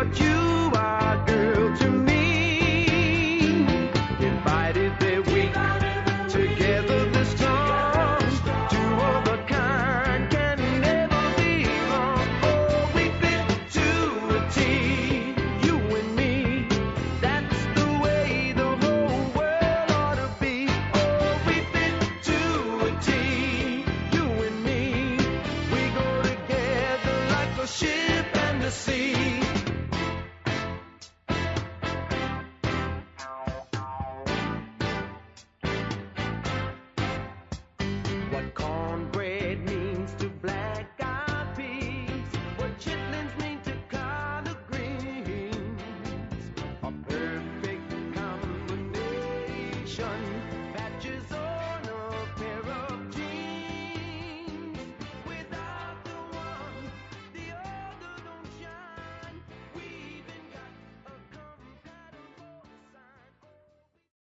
what you are, girl, to me. Divided they're weak, together they're strong. Two of a kind can never be wrong. Oh, we fit to a T, you and me. That's the way the whole world ought to be. Oh, we fit to a T, you and me. We go together like a ship and the sea.